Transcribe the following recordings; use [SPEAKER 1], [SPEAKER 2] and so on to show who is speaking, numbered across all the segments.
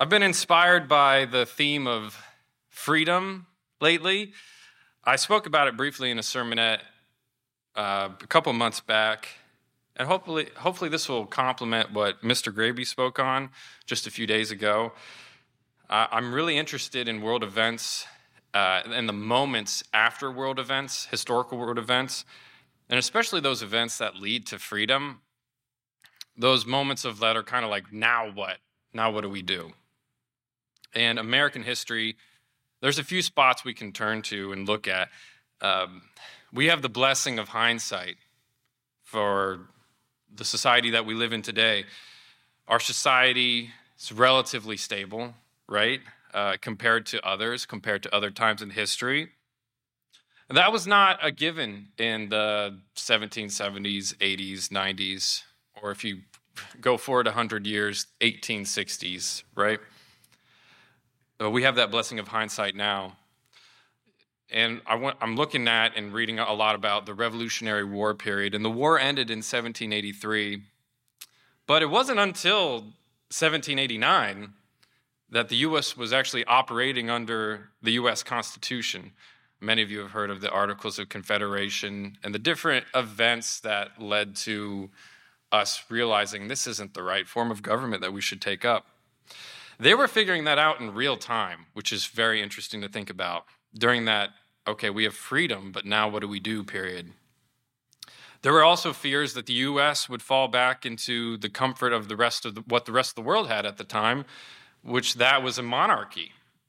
[SPEAKER 1] I've been inspired by the theme of freedom lately. I spoke about it briefly in a sermonette a couple months back, and hopefully this will complement what Mr. Graby spoke on just a few days ago. I'm really interested in world events and the moments after world events, historical world events, and especially those events that lead to freedom. Those moments of that are kind of like, now what? Now what do we do? And American history, there's a few spots we can turn to and look at. We have the blessing of hindsight for the society that we live in today. Our society is relatively stable, right? Compared to other times in history. And that was not a given in the 1770s, 80s, 90s, or if you go forward 100 years, 1860s, right? We have that blessing of hindsight now. And I'm looking at and reading a lot about the Revolutionary War period. And the war ended in 1783. But it wasn't until 1789 that the U.S. was actually operating under the U.S. Constitution. Many of you have heard of the Articles of Confederation and the different events that led to us realizing this isn't the right form of government that we should take up. They were figuring that out in real time, which is very interesting to think about. During that, okay, we have freedom, but now what do we do, period. There were also fears that the U.S. would fall back into the comfort of what the rest of the world had at the time, which that was a monarchy.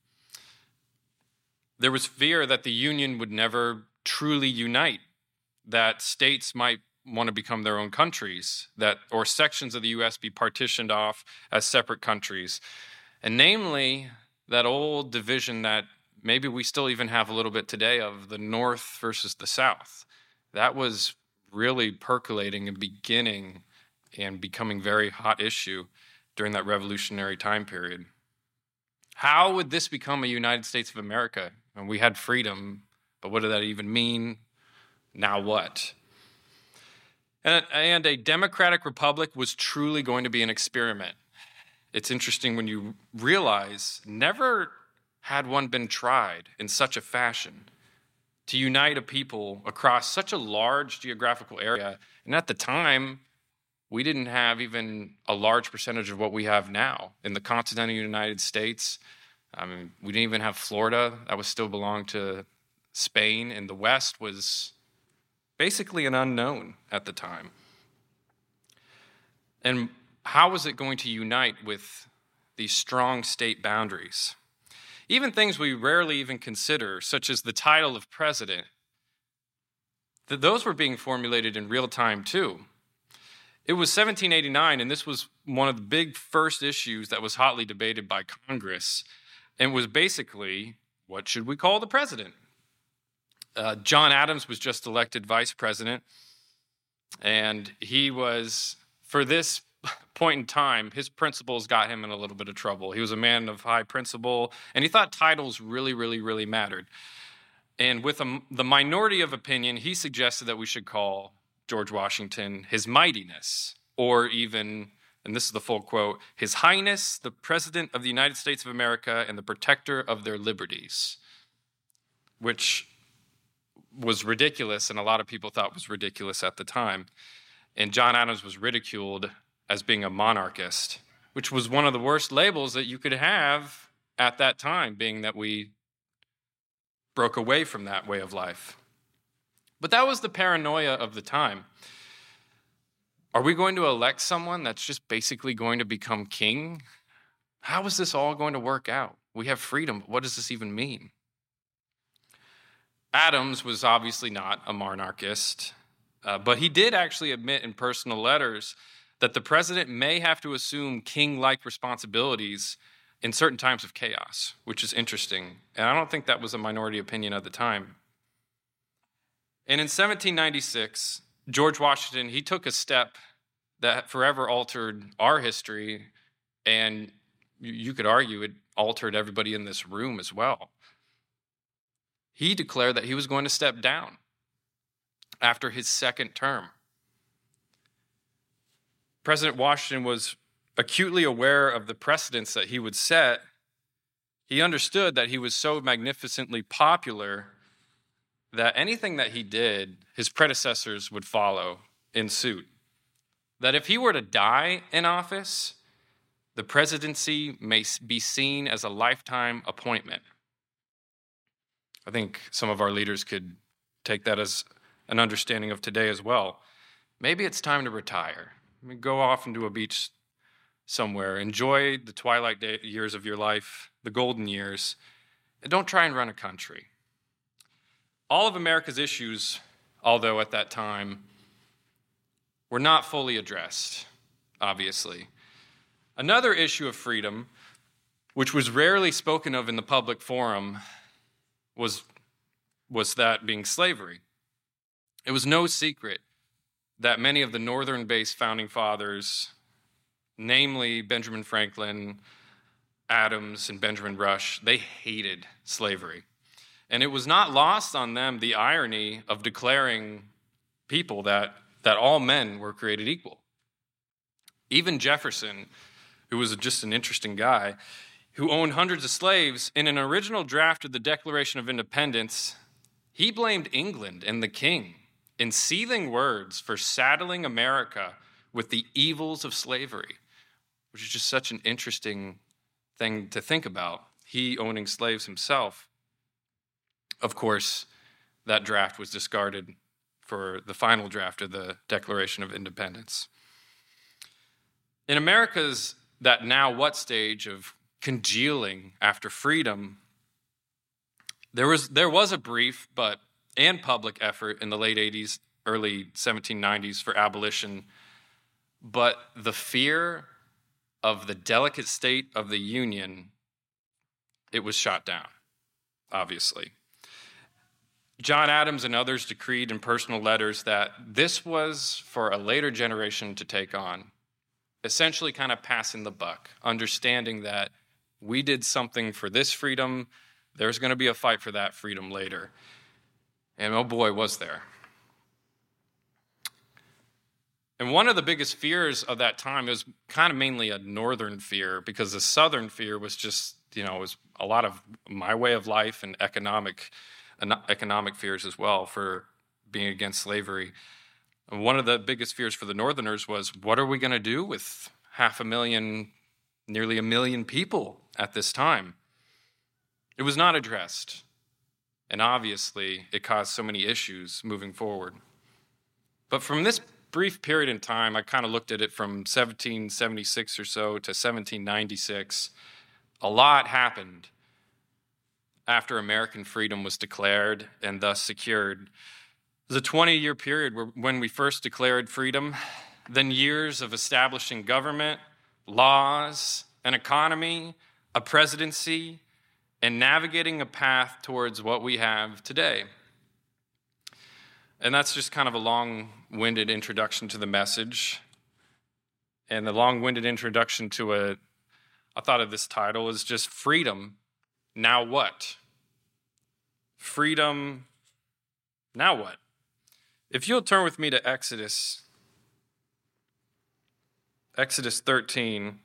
[SPEAKER 1] There was fear that the Union would never truly unite, that states might want to become their own countries, or sections of the U.S. be partitioned off as separate countries. And namely, that old division that maybe we still even have a little bit today of the North versus the South. That was really percolating and beginning and becoming very hot issue during that revolutionary time period. How would this become a United States of America? And we had freedom, but what did that even mean? Now what? And a democratic republic was truly going to be an experiment. It's interesting when you realize never had one been tried in such a fashion to unite a people across such a large geographical area. And at the time, we didn't have even a large percentage of what we have now in the continental United States. We didn't even have Florida. That was still belonged to Spain. And the West was basically an unknown at the time. And how was it going to unite with these strong state boundaries? Even things we rarely even consider, such as the title of president, those were being formulated in real time too. It was 1789, and this was one of the big first issues that was hotly debated by Congress, and was basically, what should we call the president? John Adams was just elected vice president, and he was, for this point in time, his principles got him in a little bit of trouble. He was a man of high principle, and he thought titles really, really, really mattered. And with the minority of opinion, he suggested that we should call George Washington His Mightiness, or even, and this is the full quote, His Highness, the President of the United States of America and the Protector of their Liberties, which was ridiculous, and a lot of people thought was ridiculous at the time. And John Adams was ridiculed as being a monarchist, which was one of the worst labels that you could have at that time, being that we broke away from that way of life. But that was the paranoia of the time. Are we going to elect someone that's just basically going to become king? How is this all going to work out? We have freedom, but what does this even mean? Adams was obviously not a monarchist, but he did actually admit in personal letters that the president may have to assume king-like responsibilities in certain times of chaos, which is interesting. And I don't think that was a minority opinion at the time. And in 1796, George Washington, he took a step that forever altered our history, and you could argue it altered everybody in this room as well. He declared that he was going to step down after his second term. President Washington was acutely aware of the precedents that he would set, he understood that he was so magnificently popular that anything that he did, his predecessors would follow in suit. That if he were to die in office, the presidency may be seen as a lifetime appointment. I think some of our leaders could take that as an understanding of today as well. Maybe it's time to retire. Go off into a beach somewhere. Enjoy the twilight years of your life, the golden years, and don't try and run a country. All of America's issues, although at that time, were not fully addressed, obviously. Another issue of freedom, which was rarely spoken of in the public forum, was that being slavery. It was no secret that many of the northern-based founding fathers, namely Benjamin Franklin, Adams, and Benjamin Rush, they hated slavery. And it was not lost on them the irony of declaring people that all men were created equal. Even Jefferson, who was just an interesting guy, who owned hundreds of slaves, in an original draft of the Declaration of Independence, he blamed England and the king in seething words for saddling America with the evils of slavery, which is just such an interesting thing to think about, he owning slaves himself. Of course, that draft was discarded for the final draft of the Declaration of Independence. In America's that now what stage of congealing after freedom, there was a brief and public effort in the late 80s, early 1790s for abolition, but the fear of the delicate state of the Union, it was shot down, obviously. John Adams and others decreed in personal letters that this was for a later generation to take on, essentially kind of passing the buck, understanding that we did something for this freedom, there's going to be a fight for that freedom later. And oh boy, was there. And one of the biggest fears of that time, it was kind of mainly a northern fear, because the southern fear was just, it was a lot of my way of life and economic fears as well for being against slavery. And one of the biggest fears for the northerners was, what are we going to do with 500,000, nearly 1 million people at this time? It was not addressed. And obviously, it caused so many issues moving forward. But from this brief period in time, I kind of looked at it from 1776 or so to 1796. A lot happened after American freedom was declared and thus secured. It was a 20-year period when we first declared freedom, then years of establishing government, laws, an economy, a presidency, and navigating a path towards what we have today. And that's just kind of a long-winded introduction to the message. And the long-winded introduction to I thought of this title as just Freedom, Now What? Freedom, now what? If you'll turn with me to Exodus 13,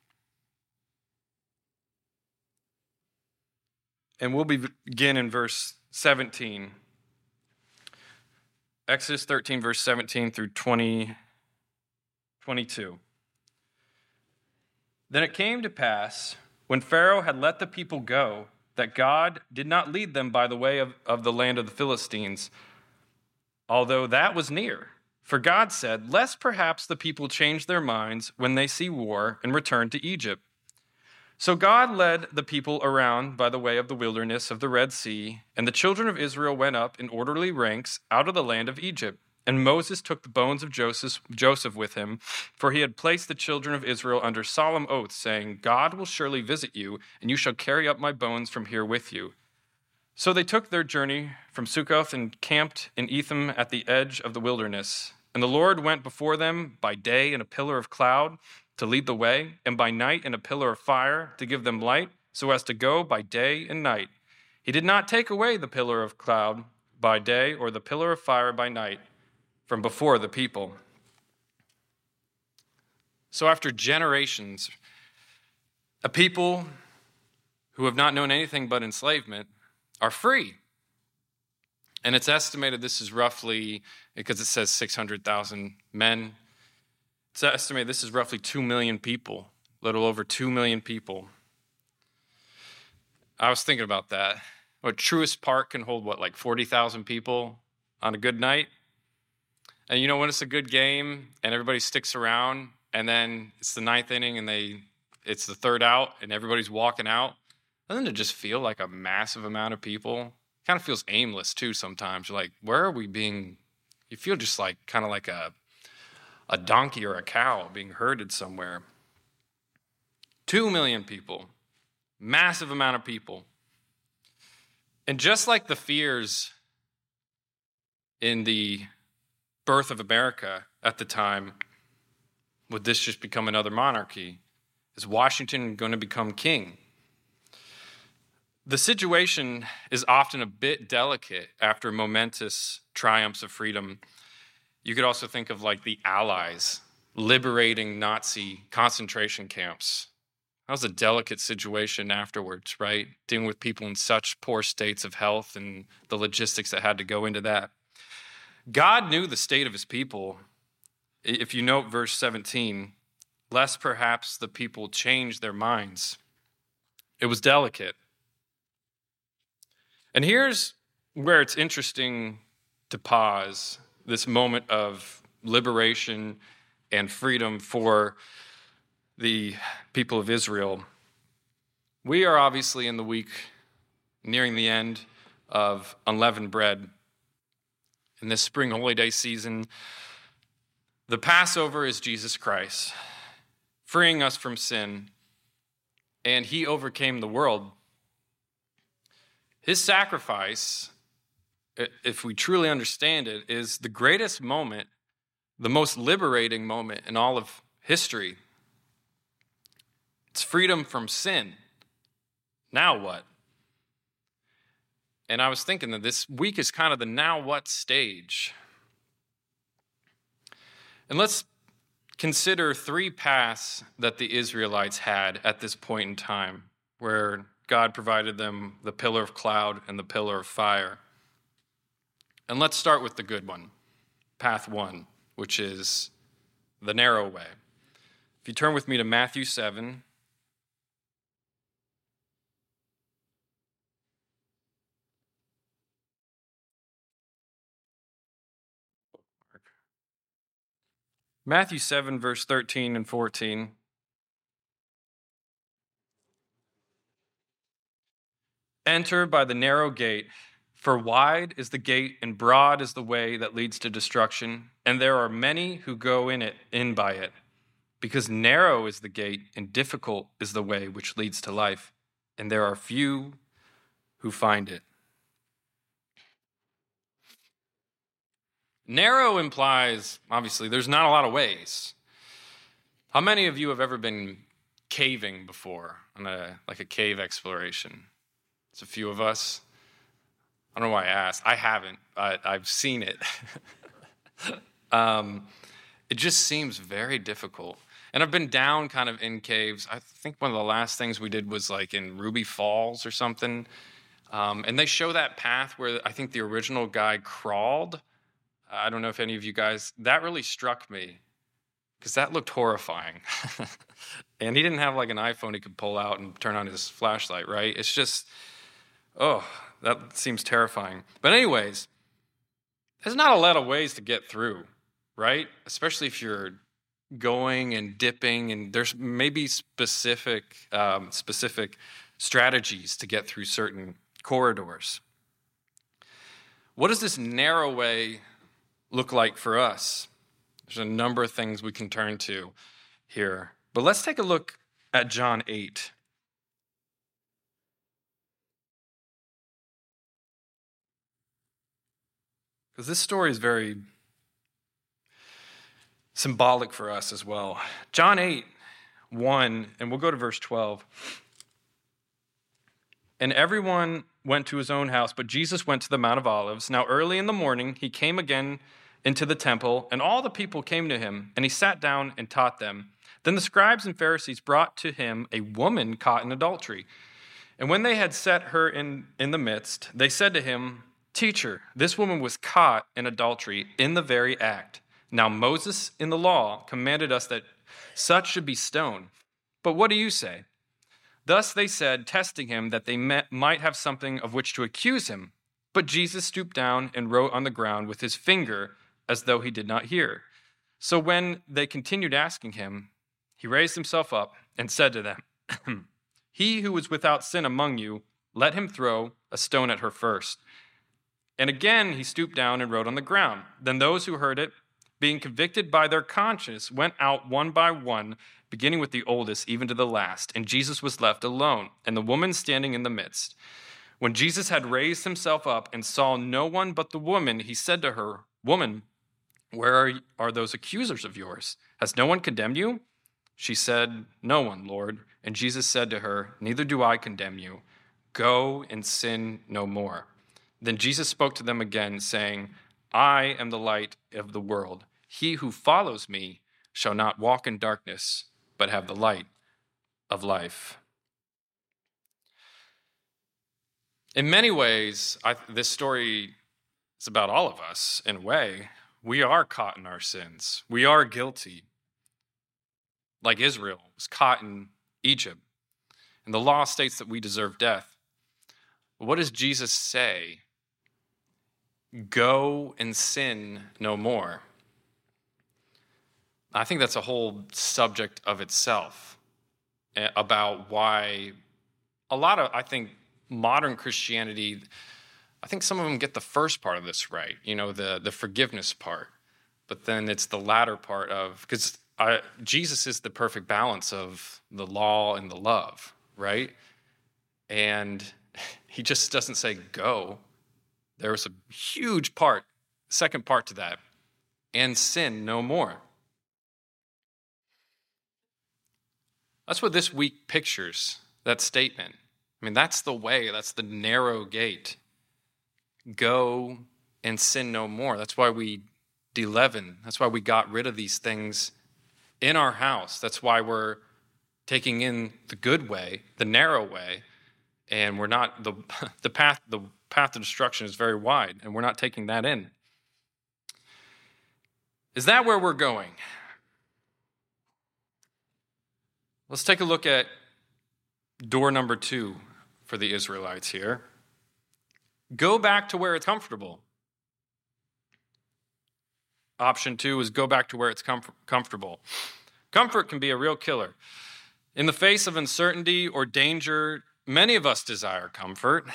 [SPEAKER 1] and we'll begin in verse 17. Exodus 13, verse 17 through 22. Then it came to pass, when Pharaoh had let the people go, that God did not lead them by the way of the land of the Philistines, although that was near. For God said, lest perhaps the people change their minds when they see war and return to Egypt. So God led the people around by the way of the wilderness of the Red Sea, and the children of Israel went up in orderly ranks out of the land of Egypt. And Moses took the bones of Joseph with him, for he had placed the children of Israel under solemn oath, saying, God will surely visit you, and you shall carry up my bones from here with you. So they took their journey from Succoth and camped in Etham at the edge of the wilderness. And the Lord went before them by day in a pillar of cloud to lead the way, and by night in a pillar of fire to give them light, so as to go by day and night. He did not take away the pillar of cloud by day or the pillar of fire by night from before the people. So after generations, a people who have not known anything but enslavement are free. And it's estimated this is roughly, because it says 600,000 men, it's estimated this is roughly 2 million people, a little over 2 million people. I was thinking about that. What, Truist Park can hold, like 40,000 people on a good night? And you know, when it's a good game and everybody sticks around, and then it's the ninth inning and it's the third out and everybody's walking out, doesn't it just feel like a massive amount of people? Kind of feels aimless too sometimes. You're like, where are we being, you feel just like kind of like a donkey or a cow being herded somewhere. 2 million people, massive amount of people. And just like the fears in the birth of America at the time, would this just become another monarchy? Is Washington going to become king? The situation is often a bit delicate after momentous triumphs of freedom. You could also think of like the Allies liberating Nazi concentration camps. That was a delicate situation afterwards, right? Dealing with people in such poor states of health and the logistics that had to go into that. God knew the state of his people. If you note verse 17, lest perhaps the people change their minds. It was delicate. And here's where it's interesting to pause this moment of liberation and freedom for the people of Israel. We are obviously in the week nearing the end of unleavened bread. In this spring holy day season, the Passover is Jesus Christ, freeing us from sin, and he overcame the world. His sacrifice, if we truly understand it, is the greatest moment, the most liberating moment in all of history. It's freedom from sin. Now what? And I was thinking that this week is kind of the now what stage. And let's consider 3 paths that the Israelites had at this point in time, where God provided them the pillar of cloud and the pillar of fire. And let's start with the good one, path 1, which is the narrow way. If you turn with me to Matthew 7, Matthew 7, verse 13 and 14. Enter by the narrow gate, for wide is the gate and broad is the way that leads to destruction, and there are many who go in by it. Because narrow is the gate and difficult is the way which leads to life, and there are few who find it. Narrow implies, obviously, there's not a lot of ways. How many of you have ever been caving before on a cave exploration? It's a few of us. I don't know why I asked. I haven't, but I've seen it. It just seems very difficult. And I've been down kind of in caves. I think one of the last things we did was like in Ruby Falls or something. And they show that path where I think the original guy crawled. I don't know if any of you guys, that really struck me because that looked horrifying. And he didn't have like an iPhone he could pull out and turn on his flashlight, right? It's just, oh, that seems terrifying. But anyways, there's not a lot of ways to get through, right? Especially if you're going and dipping, and there's maybe specific strategies to get through certain corridors. What does this narrow way look like for us? There's a number of things we can turn to here. But let's take a look at John 8. Because this story is very symbolic for us as well. John 8, 1, and we'll go to verse 12. And everyone went to his own house, but Jesus went to the Mount of Olives. Now early in the morning, he came again into the temple, and all the people came to him, and he sat down and taught them. Then the scribes and Pharisees brought to him a woman caught in adultery. And when they had set her in the midst, they said to him, "Teacher, this woman was caught in adultery in the very act. Now Moses in the law commanded us that such should be stoned. But what do you say?" Thus they said, testing him, that they might have something of which to accuse him. But Jesus stooped down and wrote on the ground with his finger, as though he did not hear. So when they continued asking him, he raised himself up and said to them, "He who is without sin among you, let him throw a stone at her first." And again he stooped down and wrote on the ground. Then those who heard it, being convicted by their conscience, went out one by one, beginning with the oldest, even to the last. And Jesus was left alone, and the woman standing in the midst. When Jesus had raised himself up and saw no one but the woman, he said to her, "Woman, where are those accusers of yours? Has no one condemned you?" She said, "No one, Lord." And Jesus said to her, "Neither do I condemn you. Go and sin no more." Then Jesus spoke to them again, saying, "I am the light of the world. He who follows me shall not walk in darkness, but have the light of life." In many ways, this story is about all of us, in a way. We are caught in our sins. We are guilty. Like Israel was caught in Egypt. And the law states that we deserve death. But what does Jesus say? Go and sin no more. I think that's a whole subject of itself, about why a lot of, I think, modern Christianity, I think some of them get the first part of this right, the forgiveness part. But then it's the latter part of, because Jesus is the perfect balance of the law and the love, right? And he just doesn't say go. There's a huge second part to that, and sin no more. That's what this week pictures, that statement. I mean, that's the way, that's the narrow gate. Go and sin no more. That's why we de-leaven. That's why we got rid of these things in our house. That's why we're taking in the good way, the narrow way, and we're not, the path to destruction is very wide, and we're not taking that in. Is that where we're going? Let's take a look at door number 2 for the Israelites here. Go back to where it's comfortable. Option 2 is go back to where it's comfortable. Comfort can be a real killer. In the face of uncertainty or danger, many of us desire comfort.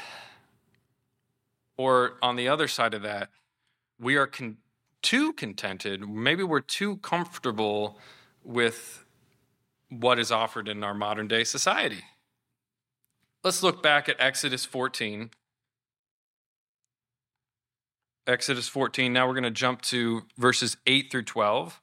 [SPEAKER 1] Or on the other side of that, we are too contented. Maybe we're too comfortable with what is offered in our modern day society. Let's look back at Exodus 14. Exodus 14, now we're going to jump to verses 8 through 12.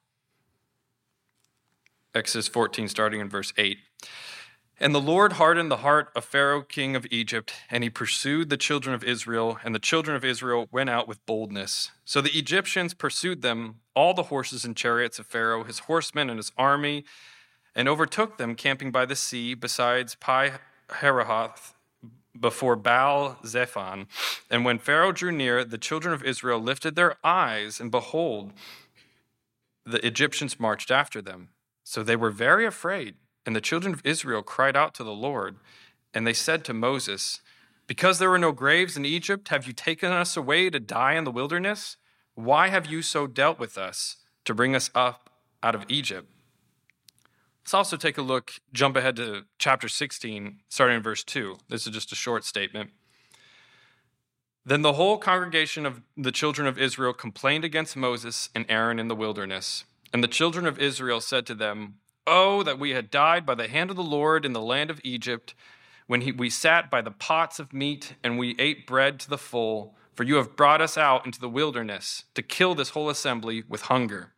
[SPEAKER 1] Exodus 14, starting in verse 8. And the Lord hardened the heart of Pharaoh, king of Egypt, and he pursued the children of Israel, and the children of Israel went out with boldness. So the Egyptians pursued them, all the horses and chariots of Pharaoh, his horsemen and his army, and overtook them camping by the sea, besides Pi-hahiroth, before Baal-zephon. And when Pharaoh drew near, the children of Israel lifted their eyes, and behold, the Egyptians marched after them. So they were very afraid. And the children of Israel cried out to the Lord, and they said to Moses, "Because there were no graves in Egypt, have you taken us away to die in the wilderness? Why have you so dealt with us to bring us up out of Egypt?" Let's also take a look, jump ahead to chapter 16, starting in verse 2. This is just a short statement. Then the whole congregation of the children of Israel complained against Moses and Aaron in the wilderness. And the children of Israel said to them, "Oh, that we had died by the hand of the Lord in the land of Egypt, when we sat by the pots of meat and we ate bread to the full, for you have brought us out into the wilderness to kill this whole assembly with hunger."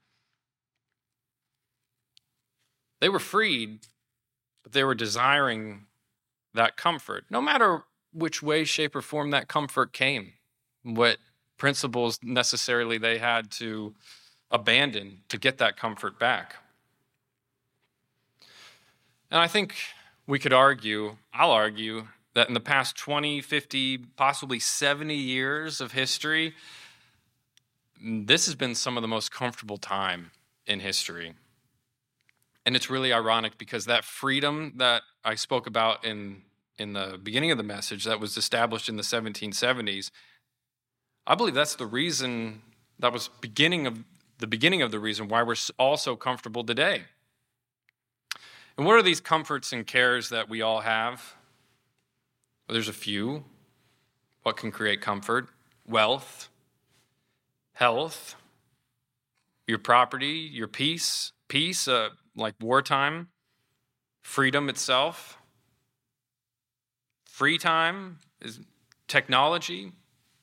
[SPEAKER 1] They were freed, but they were desiring that comfort, no matter which way, shape, or form that comfort came, what principles necessarily they had to abandon to get that comfort back. And I think I'll argue, that in the past 20, 50, possibly 70 years of history, this has been some of the most comfortable time in history. And it's really ironic because that freedom that I spoke about in the beginning of the message that was established in the 1770s, I believe that's the reason, that was the beginning of the reason why we're all so comfortable today. And what are these comforts and cares that we all have? Well, there's a few. What can create comfort? Wealth, health, your property, your peace, like wartime, freedom itself, free time, is technology.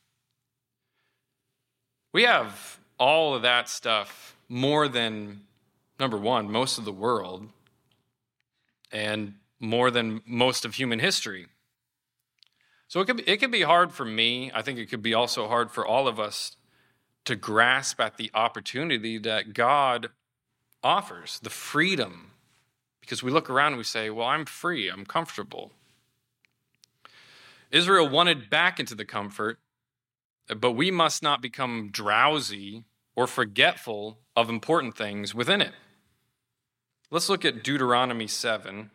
[SPEAKER 1] We have all of that stuff more than, number one, most of the world, and more than most of human history. So it could be hard for me. I think it could be also hard for all of us to grasp at the opportunity that God offers, the freedom. Because we look around and we say, well, I'm free, I'm comfortable. Israel wanted back into the comfort, but we must not become drowsy or forgetful of important things within it. Let's look at Deuteronomy 7.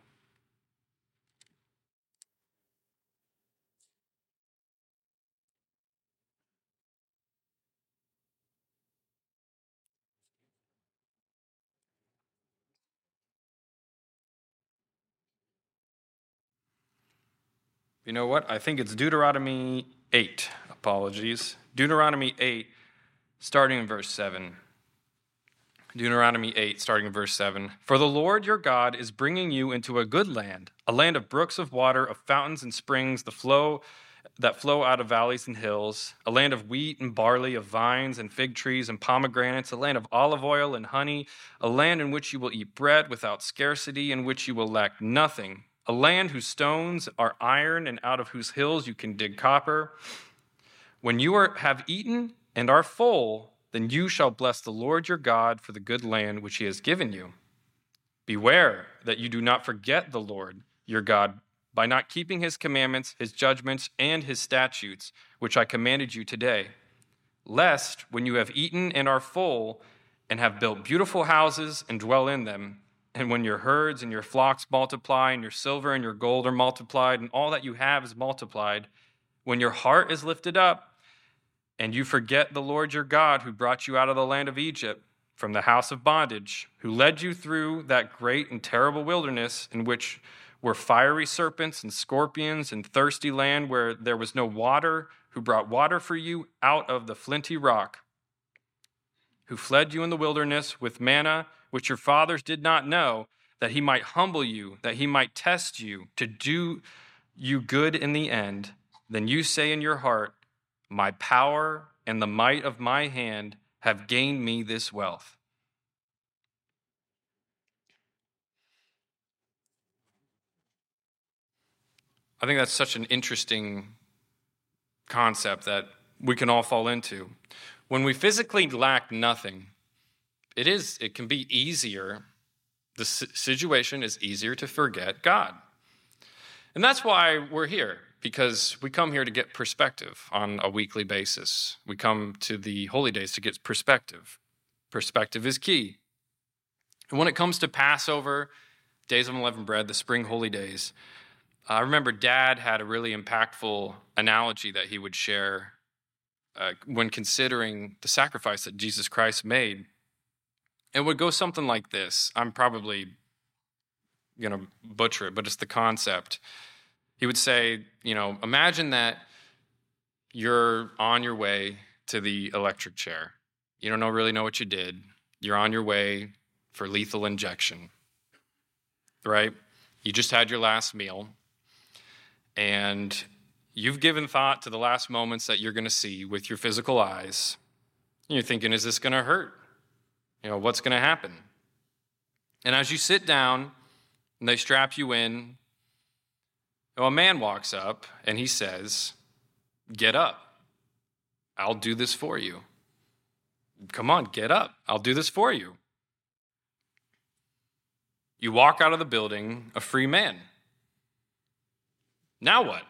[SPEAKER 1] You know what? I think it's Deuteronomy 8. Apologies. Deuteronomy 8, starting in verse 7. Deuteronomy 8, starting in verse 7. For the Lord your God is bringing you into a good land, a land of brooks of water, of fountains and springs, that flow out of valleys and hills, a land of wheat and barley, of vines and fig trees and pomegranates, a land of olive oil and honey, a land in which you will eat bread without scarcity, in which you will lack nothing, a land whose stones are iron and out of whose hills you can dig copper. When you have eaten and are full, then you shall bless the Lord your God for the good land which he has given you. Beware that you do not forget the Lord your God by not keeping his commandments, his judgments, and his statutes, which I commanded you today, lest when you have eaten and are full and have built beautiful houses and dwell in them, and when your herds and your flocks multiply, and your silver and your gold are multiplied, and all that you have is multiplied, when your heart is lifted up, and you forget the Lord your God, who brought you out of the land of Egypt, from the house of bondage, who led you through that great and terrible wilderness, in which were fiery serpents and scorpions, and thirsty land where there was no water, who brought water for you out of the flinty rock, who fled you in the wilderness with manna, which your fathers did not know, that he might humble you, that he might test you, to do you good in the end. Then you say in your heart, my power and the might of my hand have gained me this wealth. I think that's such an interesting concept that we can all fall into. When we physically lack nothing, it can be easier. The situation is easier to forget God. And that's why we're here, because we come here to get perspective on a weekly basis. We come to the holy days to get perspective. Perspective is key. And when it comes to Passover, Days of Unleavened Bread, the spring holy days, I remember Dad had a really impactful analogy that he would share when considering the sacrifice that Jesus Christ made. It would go something like this. I'm probably going to butcher it, but it's the concept. He would say, imagine that you're on your way to the electric chair. You don't really know what you did. You're on your way for lethal injection, right? You just had your last meal, and you've given thought to the last moments that you're going to see with your physical eyes. And you're thinking, is this going to hurt? What's going to happen? And as you sit down and they strap you in, a man walks up and he says, get up. I'll do this for you. Come on, get up. I'll do this for you. You walk out of the building a free man. Now what?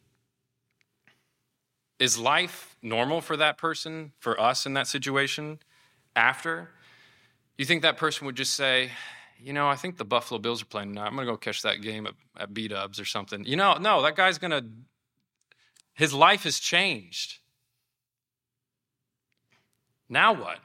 [SPEAKER 1] Is life normal for that person, for us in that situation after? You think that person would just say, I think the Buffalo Bills are playing tonight. I'm going to go catch that game at B-Dubs or something. No, that guy's his life has changed. Now what?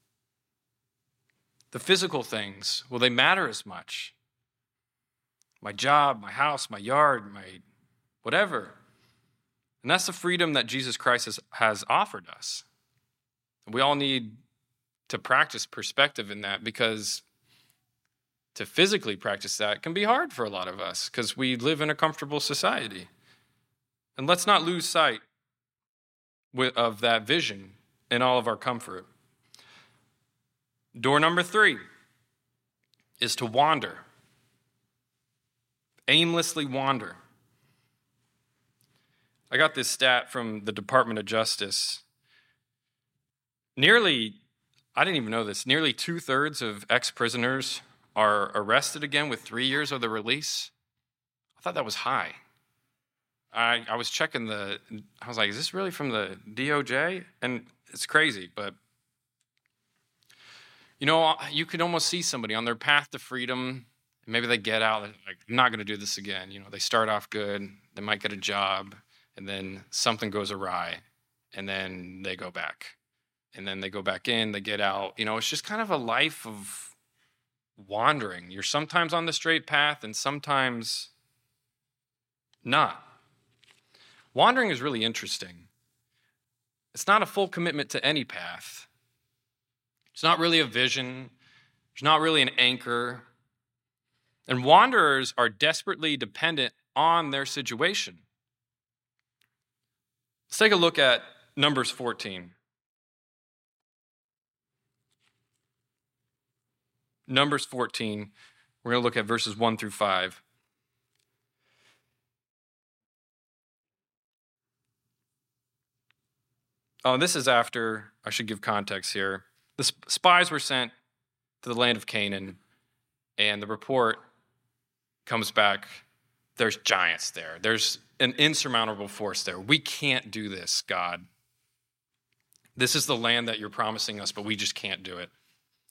[SPEAKER 1] The physical things, will they matter as much? My job, my house, my yard, my whatever. And that's the freedom that Jesus Christ has offered us. We all need to practice perspective in that, because to physically practice that can be hard for a lot of us because we live in a comfortable society. And let's not lose sight of that vision in all of our comfort. Door number 3 is to wander. Aimlessly wander. I got this stat from the Department of Justice. I didn't even know this, nearly 2/3 of ex-prisoners are arrested again with 3 years of the release. I thought that was high. I was checking I was like, is this really from the DOJ? And it's crazy, but you could almost see somebody on their path to freedom. Maybe they get out, like, I'm not going to do this again. They start off good, they might get a job, and then something goes awry, and then they go back. And then they go back in, they get out. It's just kind of a life of wandering. You're sometimes on the straight path and sometimes not. Wandering is really interesting. It's not a full commitment to any path. It's not really a vision. There's not really an anchor. And wanderers are desperately dependent on their situation. Let's take a look at Numbers 14. Numbers 14, we're going to look at verses 1 through 5. Oh, this is after, I should give context here. The spies were sent to the land of Canaan, and the report comes back, there's giants there. There's an insurmountable force there. We can't do this, God. This is the land that you're promising us, but we just can't do it.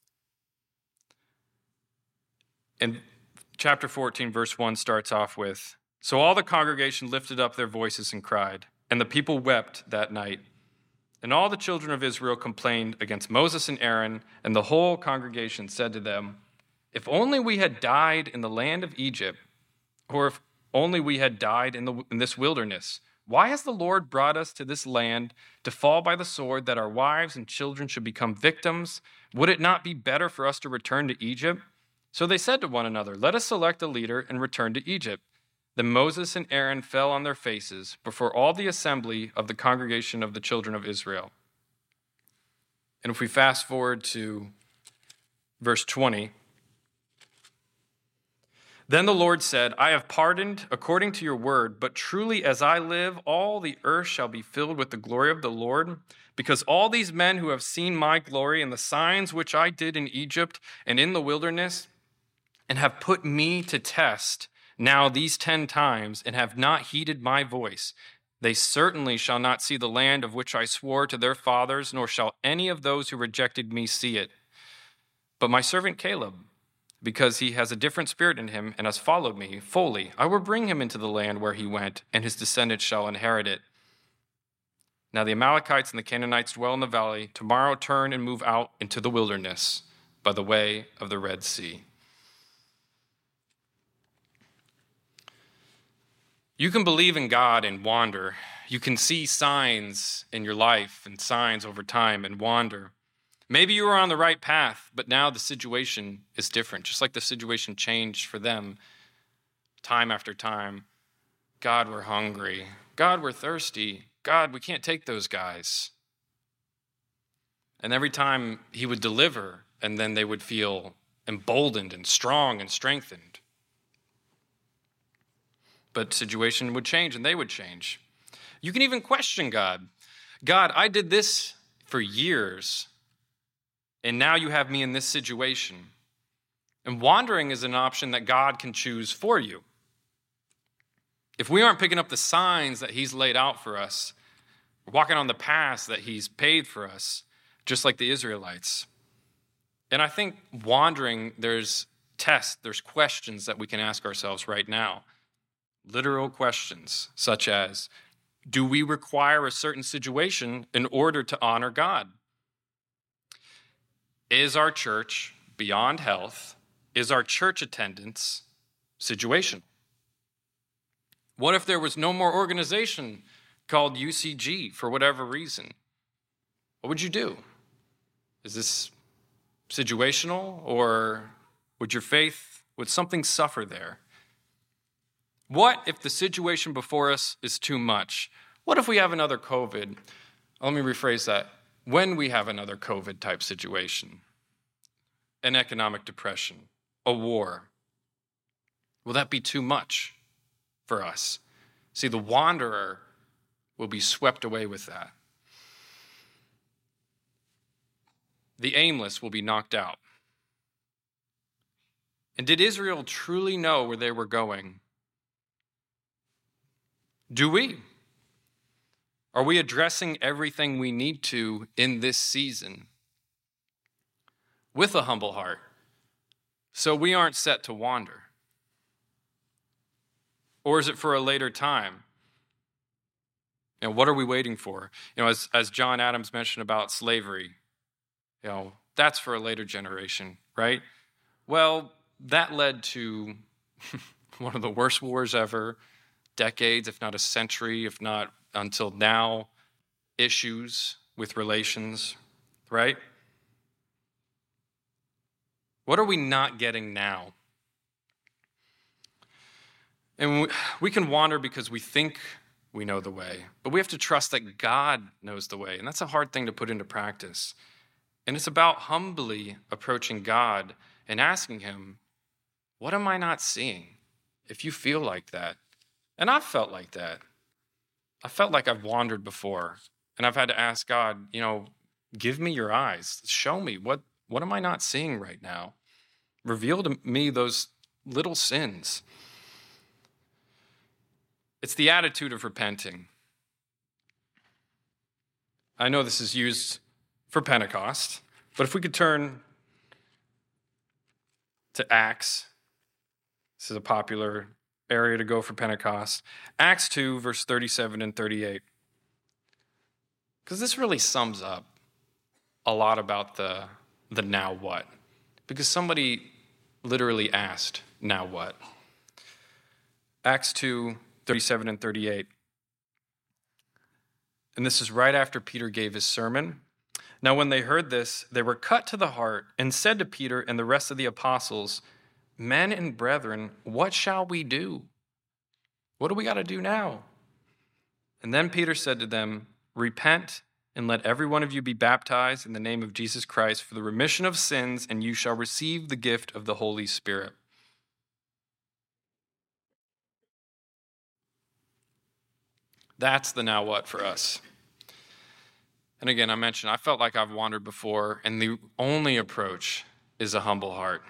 [SPEAKER 1] And chapter 14, verse 1 starts off with, so all the congregation lifted up their voices and cried, and the people wept that night. And all the children of Israel complained against Moses and Aaron, and the whole congregation said to them, if only we had died in the land of Egypt, or if only we had died in this wilderness. Why has the Lord brought us to this land to fall by the sword, that our wives and children should become victims? Would it not be better for us to return to Egypt? So they said to one another, let us select a leader and return to Egypt. Then Moses and Aaron fell on their faces before all the assembly of the congregation of the children of Israel. And if we fast forward to verse 20, then the Lord said, I have pardoned according to your word, but truly as I live, all the earth shall be filled with the glory of the Lord, because all these men who have seen my glory and the signs which I did in Egypt and in the wilderness, and have put me to test now these 10 times, and have not heeded my voice, they certainly shall not see the land of which I swore to their fathers, nor shall any of those who rejected me see it. But my servant Caleb, because he has a different spirit in him and has followed me fully, I will bring him into the land where he went, and his descendants shall inherit it. Now the Amalekites and the Canaanites dwell in the valley. Tomorrow turn and move out into the wilderness by the way of the Red Sea. You can believe in God and wander. You can see signs in your life and signs over time and wander. Maybe you were on the right path, but now the situation is different, just like the situation changed for them time after time. God, we're hungry. God, we're thirsty. God, we can't take those guys. And every time he would deliver, and then they would feel emboldened and strong and strengthened. But situation would change and they would change. You can even question God. God, I did this for years, and now you have me in this situation. And wandering is an option that God can choose for you. If we aren't picking up the signs that he's laid out for us, we're walking on the paths that he's paved for us, just like the Israelites. And I think wandering, there's tests, there's questions that we can ask ourselves right now. Literal questions, such as, do we require a certain situation in order to honor God? Is our church beyond health? Is our church attendance situational? What if there was no more organization called UCG for whatever reason? What would you do? Is this situational, or would something suffer there? What if the situation before us is too much? What if we have another COVID? Let me rephrase that. When we have another COVID type situation, an economic depression, a war, will that be too much for us? See, the wanderer will be swept away with that. The aimless will be knocked out. And did Israel truly know where they were going? Do we? Are we addressing everything we need to in this season with a humble heart so we aren't set to wander? Or is it for a later time? What are we waiting for? As John Adams mentioned about slavery, that's for a later generation, right? Well, that led to one of the worst wars ever, decades, if not a century, if not until now, issues with relations, right? What are we not getting now? And we can wander because we think we know the way, but we have to trust that God knows the way, and that's a hard thing to put into practice. And it's about humbly approaching God and asking him, what am I not seeing? If you feel like that. And I've felt like that. I felt like I've wandered before, and I've had to ask God, give me your eyes. Show me, what am I not seeing right now? Reveal to me those little sins. It's the attitude of repenting. I know this is used for Pentecost, but if we could turn to Acts, this is a popular area to go for Pentecost. Acts 2, verse 37 and 38. Because this really sums up a lot about the now what. Because somebody literally asked, now what? Acts 2, 37 and 38. And this is right after Peter gave his sermon. Now when they heard this, they were cut to the heart and said to Peter and the rest of the apostles, men and brethren, what shall we do? What do we got to do now? And then Peter said to them, repent and let every one of you be baptized in the name of Jesus Christ for the remission of sins, and you shall receive the gift of the Holy Spirit. That's the now what for us. And again, I mentioned, I felt like I've wandered before, and the only approach is a humble heart.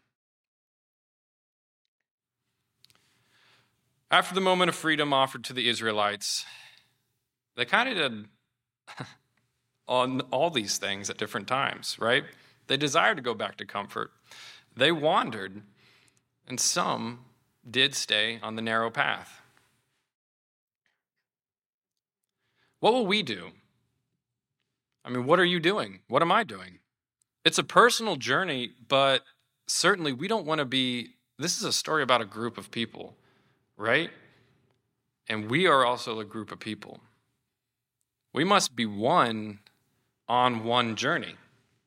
[SPEAKER 1] After the moment of freedom offered to the Israelites, they kind of did on all these things at different times, right? They desired to go back to comfort. They wandered, and some did stay on the narrow path. What will we do? What are you doing? What am I doing? It's a personal journey, but certainly we don't want to be, this is a story about a group of people, right? And we are also a group of people. We must be one on one journey.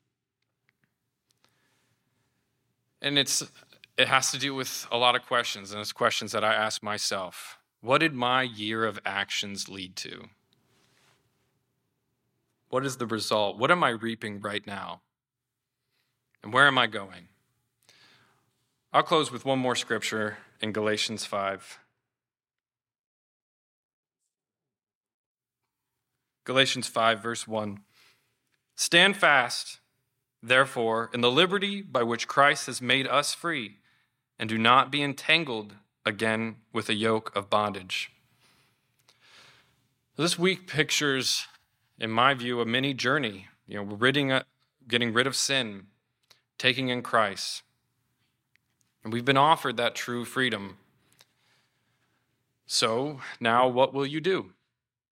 [SPEAKER 1] And it has to do with a lot of questions, and it's questions that I ask myself. What did my year of actions lead to? What is the result? What am I reaping right now? And where am I going? I'll close with one more scripture in Galatians 5. Galatians 5, verse 1. Stand fast, Therefore, in the liberty by which Christ has made us free, and do not be entangled again with a yoke of bondage. This week pictures, in my view, a mini journey. Getting rid of sin, taking in Christ. And we've been offered that true freedom. So now what will you do?